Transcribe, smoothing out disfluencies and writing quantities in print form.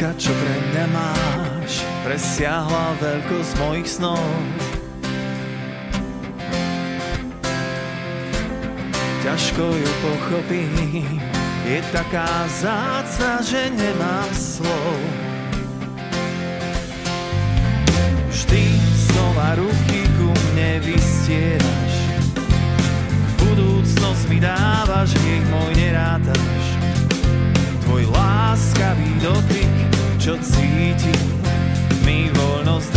Láska, čo pre mňa máš, presiahla veľkosť mojich snov. Ťažko ju pochopím, je taká vzácna, že nemám slov. Vždy znova ruky ku mne vystieraš, budúcnosť mi dávaš, hriech môj nerátaš. Tvoj láskavý dotyk, čo cítim, mi voľnosť